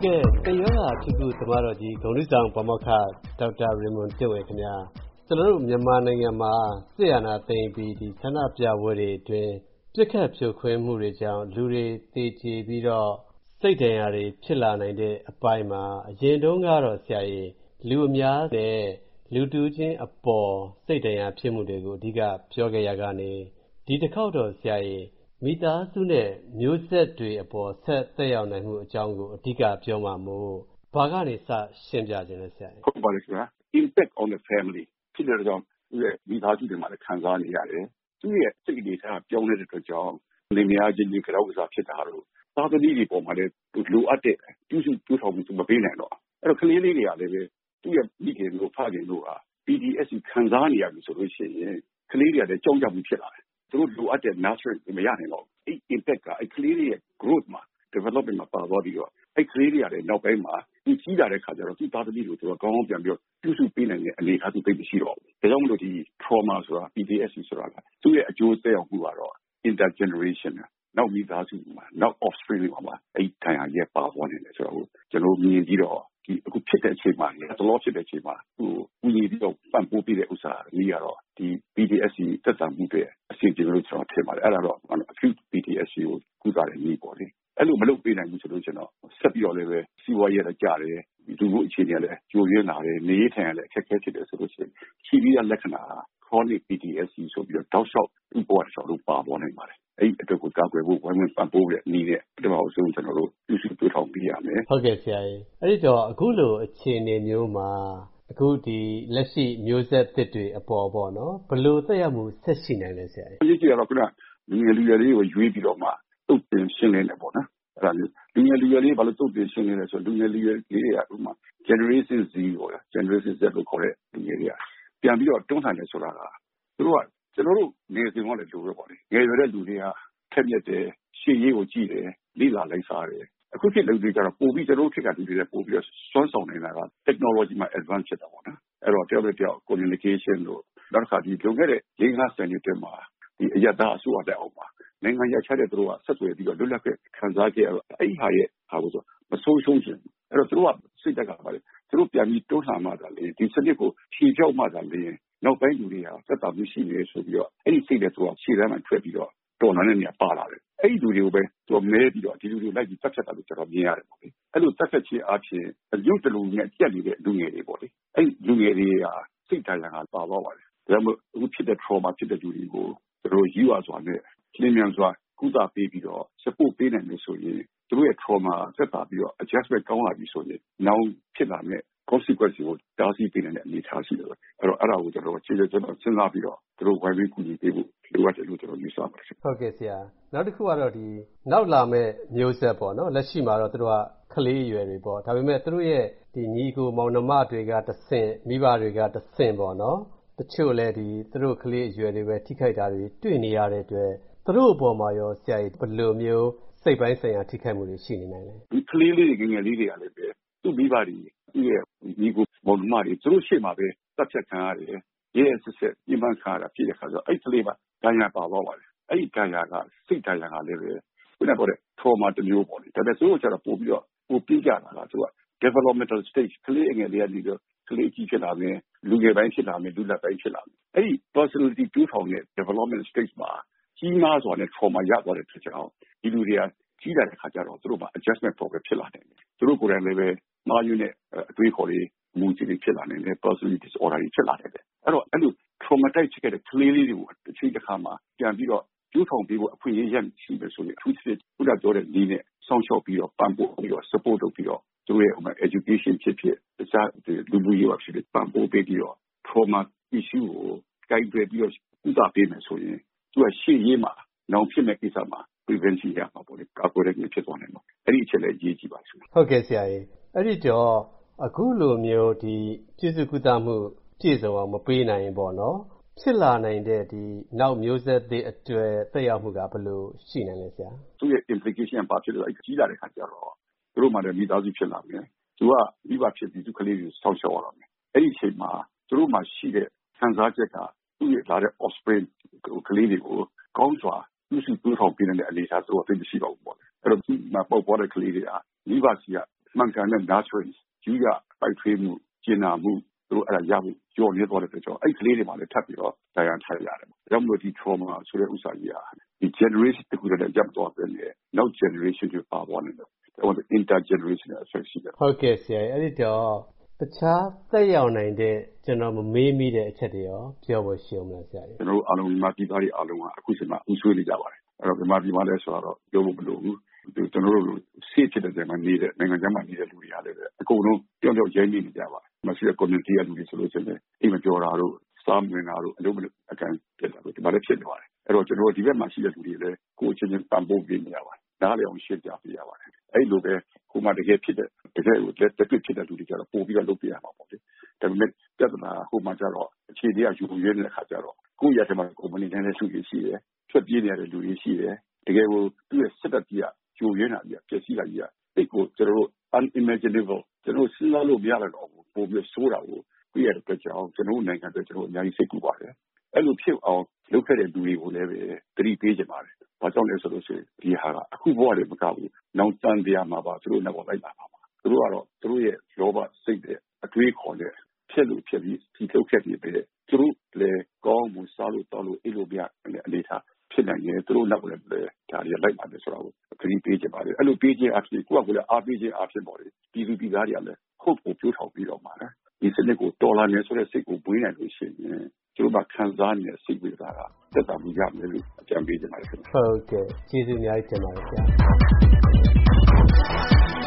ကဲ့တယောဂဖြစ်ခုသမားတော်ကြီးဂုဏ်ထူးဆောင်ပါမောက္ခဒေါက်တာရေမွန်တင့်ဝေခင်ဗျာကျွန်တော်တို့မြန်မာနိုင်ငံမှာစစ်အာဏာသိမ်းပြီးဒီဆန္ဒပြပွဲတွေအတွင်းပြစ်ခတ်ဖြိုခွင်းမှုတွေကြောင့်လူတွေတေကျေပြီးတော့စိတ်ဒဏ်ရာတွေဖြစ်လာနိုင်တဲ့အပိုင်းမှာအရင်တုန်းကတော့ဆရာကြီးလူအများနဲ့လူတူချင်းအပေါ်စိတ်ဒဏ်ရာဖြစ်မှုတွေကိုအဓိကပြောခဲ့ရကနေဒီတစ်ခေါက်တော့ဆရာကြီးမိသားစုနဲ့မျိုးဆက်တွေအပေါ်ဆက်သက်ရောက်နိုင်မှုအကြောင်းကိုအဓိကပြောမှာမို့ဘာကနေစရှင်းပြခြင်းလဲဆရာဟုတ်ပါတယ်ခင်ဗျာ impact on the family ဖြစ်တဲ့ကြောင့်သူရဲ့မိသားစုတွေမှာလည်းခံစားနေရတယ်သူရဲ့စိတ်တွေထားပြောင်းနေတဲ့အတွက်ကြောင့်နေမရချင်းကြီးကြောက်စားဖြစ်တာတော့သားသမီးတွေပေါ်မှာလည်းလိုအပ်တဲ့ပြုစုပြောထောင်မှုမပေးနိုင်တော့အဲ့တော့ကလေးလေးတွေကလည်းပဲသူရဲ့မိခင်တို့ဖခင်တို့ဟာ PTSD ခံစားနေရပြီဆိုလို့ရှိရင်ကလေးတွေကလည်းကြောက်ကြမှုဖြစ်လာတယ်သူတို့လိုအပ်တဲ့ nurturing မရနိုင်တော့အဲ့ impact ကအဲ့ကလေးတွေရဲ့ growth မှာ development မှာပါသွားပြီးတော့အဲ့ကလေးတွေရတယ်နောက်ပိုင်းမှာသူကြီးလာတဲ့ခါကျတော့သူ့သားသမီးတို့သူကကောင်းကောင်းပြန်ပြီးပြုစုပေးနိုင်တဲ့အနေအထားသူသိမရှိတော့ဘူးဒါကြောင့်မလို့ဒီ trauma ဆိုတာ PTSD ဆိုတာကသူ့ရဲ့အကျိုးသက်ရောက်မှုကတော့ intergeneration နောက်မိသားစုမှာနောက် offspring တွေမှာအဲ့ထိုင်ရရဲ့ပါသွားနေတယ်ဆိုတော့ကျွန်တော်မြင်ပြီးတော့ဒီအခုဖြစ်တဲ့အချိန်မှာတော်ဖြစ်တဲ့အချိန်မှာသူ့ကိုဦးညီပြီးတော့ပံ့ပိုးပေးတဲ့ဥစ္စာကြီးကတော့ဒီ PTSD သက်သာမှုတွေအစီအစဉ်လို့ကျွန်တော်ထင်ပါတယ်အဲ့ဒါတော့ acute PTSD ကိုကုသတဲ့နည်းပေါ့လေအဲ့လိုမလုပ်ပေးနိုင်ဘူးဆိုလို့ကျွန်တော်ဆက်ပြီးတော့လည်းပဲစီးပွားရေးလည်းကြတယ်ဒီလိုအခြေအနေလည်းကြိုရင်းလာတယ်နေထိုင်ရလည်းအခက်အခဲဖြစ်တယ်ဆိုလို့ရှိရင်ရှိပြီးတဲ့လက္ခဏာ chronic PTSD ဆိုပြီးတော့တောက်လျှောက်ဥပဝါဒဆောင်လို့ပါပေါ်နိုင်ပါတယ်အဲ့ဒီအတွက်ကိုကာကွယ်ဖို့ဝိုင်းဝန်းပံ့ပိုးတဲ့နည်းနဲ့ပထမဆုံးကျွန်တော်တို့ပြုစုပြောထောင်ပေးရမယ်ဟုတ်ကဲ့ဆရာကြီးအဲ့ဒီတော့အခုလိုအခြေအနေမျိုးမှာအခုဒီလက်ရှိမျိုးဆက်သစ်တွေအပေါ်ပေါ့နော်ဘယ်လိုသက်ရောက်မှုဆက်ရှိနိုင်လဲဆရာကြီးဒီကတော့ခုနလူငယ်လေးကိုရွေးပြီးတော့မှတုတ်တင်ရှင်းလင်းတယ်ပေါ့နော်အဲ့ဒါမျိုးလူငယ်လေးဘာလို့တုတ်တင်ရှင်းလင်းလဲဆိုတော့လူငယ်လေးတွေကဥမာ generation Z ပေါ့ဗျာ generation Z လို့ခေါ်တဲ့လူငယ်တွေကပြန်ပြီးတော့တွန်းလှန်တယ်ဆိုတာကသူတို့ကကျွန်တော်တို့နေစဉ်ကလည်းလိုပဲပေါ့လေငယ်ရွယ်တဲ့လူတွေကထက်မြက်တယ်ရှေ့ရေးကိုကြည့်တယ်လိလာလိုက်စားတယ်အခုဖြစ်လူတွေကျတော့ပို့ပြီးကျွန်တော်တို့ခေတ်ကလူတွေလည်းပို့ပြီးတော့စွမ်းဆောင်နေတာက technology မှာ advance ဖြစ်တာပေါ့နော်အဲ့တော့တယောက်နဲ့တယောက် communication လို့နောက်တစ်ခါဒီလုံခဲ့တဲ့50 နှစ်မှာဒီအရသာအစိုးရတဲ့အောက်မှာနိုင်ငံရခြားတဲ့သူတို့ကဆက်သွယ်ပြီးတော့လွတ်လပ်တဲ့ခံစားခဲ့ရတော့အဲ့ဟာရဲ့ဟာလို့ဆိုမဆိုးရှုံးခြင်းအဲ့တော့သူတို့ကစိတ်တက်ကပါလေသူတို့ပြန်ပြီးတွန်းလှန်မှသာလေဒီစနစ်ကိုဖြေပြောက်မှသာလေနောက်ပိုင်းလူတွေကသက်သာမှုရှိနေဆိုပြီးတော့အဲ့ဒီစိတ်တဲ့သူကရှေ့တန်းမှာထွက်ပြီးတော့တော်တော်နဲ့နေပါလာတယ်အဲ့ဒီလူတွေကိုပဲသူမဲပြီးတော့ဒီလူတွေလိုက်ပြီးတက်ဖြတ်တာလို့ကျွန်တော်မြင်ရတယ်ပေါ့လေအဲ့လိုတက်ဖြတ်ခြင်းအပြင်အယုတ်တလူနဲ့ကြက်နေတဲ့လူငယ်တွေပေါ့လေအဲ့လူငယ်တွေကစိတ်ဓာတ်ရံကပါသွားပါတယ်ဒါမှမဟုတ်အခုဖြစ်တဲ့ trauma ဖြစ်တဲ့လူတွေကိုသူတို့ယူရစွာနဲ့လင်းမြန်စွာကုသပေးပြီးတော့ support ပေးနိုင်လို့ဆိုရင်သူတို့ရဲ့ trauma သက်သာပြီးတော့ adjustment ကောင်းလာပြီဆိုရင်နောက်ဖြစ်လာတဲ့ consequence ကိုတားဆီးပေးနိုင်တဲ့အနေအထားရှိတယ်အဲ့တော့အဲ့ဒါကိုကျွန်တော်စဉ်းစားပြီးတော့သူတို့ဝိုင်းဝန်းကူညီပေးဖို့လိုအပ်တယ်လို့ကျွန်တော်ယူဆပါတယ်ဟုတ်ကဲ့ဆရာနောက်တစ်ခုကတော့ဒီနောက်လာမဲ့မျိုးဆက်ပေါ့နော်လက်ရှိမှာတော့သူတို့ကကလေးအရွယ်တွေပေါ့ဒါပေမဲ့သူတို့ရဲ့ဒီညီကိုမောင်နှမတွေကတဆင့်မိဘတွေကတဆင့်ပေါ့နော်တချို့လည်းဒီသူတို့ကလေးအရွယ်တွေပဲထိခိုက်တာတွေတွေ့နေရတဲ့အတွက်သူတို့အပေါ်မှာရောဆရာကြီးဘယ်လိုမျိုးစိတ်ပိုင်းဆိုင်ရာထိခိုက်မှုတွေရှိနေနိုင်လဲဒီကလေးလေးတွေငယ်လေးတွေကလည်းပဲသူ့မိဘတွေသူ့ရဲ့ညီကိုမောင်နှမတွေသူတို့ရှေ့မှာပဲတပ်ဖြတ်ခံရတယ်ရဲ့ဆက်ဆက်ပြင်းပန်းခါတာဖြစ်တဲ့ခါကျတော့အဲ့ကလေးကဒဏ်ရာပါသွားပါတယ်အဲ့ဒီဒဏ်ရာကစိတ်ဒဏ်ရာကလည်းပဲခုနကပြောတဲ့ trauma တစ်မျိုးပေါ့လေဒါပေမဲ့သူတို့ကျတော့ပို့ပြီးတော့ပိုပြီးကြတာလားသူက developmental stage ကလေးငယ်လေးကနေတော့ကလေးကြီးဖြစ်လာမယ်လူငယ်ပိုင်းဖြစ်လာမယ်လူလတ်ပိုင်းဖြစ်လာမယ်အဲ့ဒီ personality 2000ရဲ့ development stage မှာကြီးမားစွာနဲ့ trauma ရသွားတဲ့ဖြစ်ကြောင်းဒီလူတွေကကြီးလာတဲ့ခါကျတော့သူတို့မှာ adjustment problem ဖြစ်လာတယ်သူတို့ကိုယ်တိုင်လည်းပဲမာယူနဲ့အတွေးခေါ်တွေမူကြီးတွေဖြစ်လာနေတယ် personality disorder တွေဖြစ်လာတယ်အဲ့တော့အဲ့လို traumatized ဖြစ်တဲ့ကလေးလေးတွေကိုတစ်ချိန်တစ်ခါမှာပြန်ပြီးတော့ကျိုးထောင်ပေးဖို့အခွင့်အရေးရရှိမယ်ဆိုရင်အထူးသဖြင့်ခုနပြောတဲ့နည်းနဲ့စောင့်ရှောက်ပြီးတော့ပံ့ပိုးပြီးတော့ support လုပ်ပြီးတော့သူတို့ရဲ့ education ဖြစ်ဖြစ်တခြားလူမှုရေးဖြစ်ဖြစ်ပံ့ပိုးပေးပြီးတော့ trauma issue ကိုကိုင်တွယ်ပြီးတော့ကုသပေးမယ်ဆိုရင်သူကရှေ့ရေးမှာနောက်ဖြစ်မဲ့ကိစ္စမှာ prevention ရမှာပေါ့လေကာကွယ်တဲ့နည်းဖြစ်သွားနိုင်မှာအဲ့ဒီအချက်လည်းအရေးကြီးပါရှင်ဟုတ်ကဲ့ဆရာကြီးအဲ့ဒီတော့အခုလိုမျိုးဒီကျေးဇူးကုသမှုပြည့်စုံအောင်မပေးနိုင်ရင်ပေါ့နော်ဖြစ်လာနိုင်တဲ့ဒီနောက်မျိုးဆက်သစ်အတွက်သက်ရောက်မှုကဘယ်လိုရှိနိုင်လဲဆရာသူ့ရဲ့ implication ပါဖြစ်လို့အဲ့ကြီးလာတဲ့ခါကျတော့သူတို့မှလည်းမိသားစုဖြစ်လာမယ်သူကမိဘဖြစ်ပြီးသူကလေးတွေဆောက်ရှောက်ရတော့မယ်အဲ့ဒီအချိန်မှာသူတို့မှရှိတဲ့ခံစားချက်ကသူ့ရဲ့လာတဲ့ offspring ကလေးတွေကိုကောင်းစွာပြုစုပြောထောင်ပေးတဲ့အနေအထားသူကသိမရှိပါဘူးပေါ့အဲ့တော့ဒီမှာပေါ့ပေါ်တဲ့ကလေးတွေကမိဘစီကမှန်ကန်တဲ့ nurturing ယူရတိုက်ထွေးမှုကျင်နာမှုသူတို့အဲ့ဒါရဖို့ကြော်နေသွားတဲ့အတွက်ကြောင့်အဲ့ကလေးတွေမှာလည်းထပ်ပြီးတော့တရားထားရတယ်။ဒါကြောင့်မို့ဒီ trauma ဆိုတဲ့ဥစ္စာကြီးဒီ generation တခုတည်းရပ်သွားတယ်လေနောက် generation တွေပါသွားတယ်လို့ဒါက intergenerational effect ရှိတယ်။ဟုတ်ကဲ့ဆရာအဲ့ဒီတော့တခြားသက်ရောက်နိုင်တဲ့ကျွန်တော်မမေးမိတဲ့အချက်တွေရောပြောဖို့ရှိအောင်မလားဆရာ။ကျွန်တော်အားလုံးမြန်မာပြည်သားတွေအားလုံးကအခုချိန်မှာဥဆွေးနေကြပါတယ်။အဲ့တော့မြန်မာပြည်မှာလည်းဆိုတော့ပြောဖို့မလိုဘူး။ကျွန်တော်တို့ဆေးဖြစ်တဲ့နေရာမှာနေတဲ့နိုင်ငံခြားမှာနေတဲ့လူတွေအားလည်းအကုန်လုံးပြောင်းပြောင်းရင်းနေကြပါတယ်။မရှိတဲ့ community ကလူတွေဆိုလို့ရှိရင်အိမ်မပြောတာတို့စားမဝင်တာတို့အလုပ်မလုပ်အကန်ဖြစ်တာတို့ဒီမှာလည်းဖြစ်နေပါတယ်။အဲ့တော့ကျွန်တော်ဒီဘက်မှာရှိတဲ့လူတွေလည်းကိုယ်ချင်းချင်းတန်ဖိုးပေးနေရပါတယ်။ဒါလည်းအောင်ရှင်းပြပေးရပါတယ်။အဲ့လိုပဲကိုမှတကယ်ဖြစ်တဲ့တကယ်ကိုလက်တွေ့ဖြစ်တဲ့လူတွေကြတော့ပို့ပြီးတော့လုပ်ပြရမှာပေါ့လေ။ဒါပေမဲ့ပြဿနာဟိုမှာကြတော့အခြေတွေကယူရင်းတဲ့ခါကြတော့ကိုယ့်ရဲ့ထဲမှာကိုယ်မနေနိုင်တဲ့လူတွေရှိတယ်။ထွက်ပြေးနေရတဲ့လူတွေရှိတယ်။တကယ်ကိုသူ့ရဲ့စစ်တပ်ကြီးကယူရင်းတာကြီးပျက်စီးတာကြီးတိတ်ကိုကျွန်တော်တို့ unimaginable ကျွန်တော်စဉ်းစားလို့မရတော့ဘူးပို့ပြီးဆိုးတာကိုပြရတဲ့အတွက်ကြောင့်ကျွန်တော်နိုင်ငံအတွက်ကျွန်တော်အများကြီးစိတ်ကူပါတယ်အဲ့လိုဖြစ်အောင်လုပ်ခဲ့တဲ့လူတွေကိုလည်းပဲသတိပေးကြပါတယ်ဘာကြောင့်လဲဆိုလို့ရှိရင်ဒီဟာကအခုဘဝတွေမကဘူးနောက်တန်တရားမှာပါသူတို့နောက်လိုက်လာပါမှာသူတို့ကတော့သူတို့ရဲ့လောဘစိတ်တဲ့အတွေးခေါ်တဲ့ဖြစ်လို့ဖြစ်ပြီးဒီထုတ်ခဲ့ပြီးပဲသူတို့လည်းကောင်းမှုစားလို့တောင်းလို့အိတ်လို့ပြအနေထားဖြစ်နိုင်ရင်သူတို့နောက်လည်းဒါတွေလိုက်လာတယ်ဆိုတော့ခရီးပေးကြပါတယ်အဲ့လိုပေးခြင်းအဖြစ်ကိုယ့်ကလည်းအားပေးခြင်းအဖြစ်ပေါ်တယ်ပြည်သူပြည်သားတွေကလည်းဟုတ်ကိုပြောထောင်ပြီးတော့မှာဒီစနစ်ကိုတော်လာနေဆိုတဲ့စိတ်ကိုပွေးနိုင်လို့ရှိရင်ကျတို့ကခံစားနေတဲ့စိတ်ဝေဒနာကသက်သာမှုရမယ်လို့အကြံပေးကြပါတယ်ဟုတ်ကဲ့ကျေးဇူးအများကြီးတင်ပါတယ်ဆရာ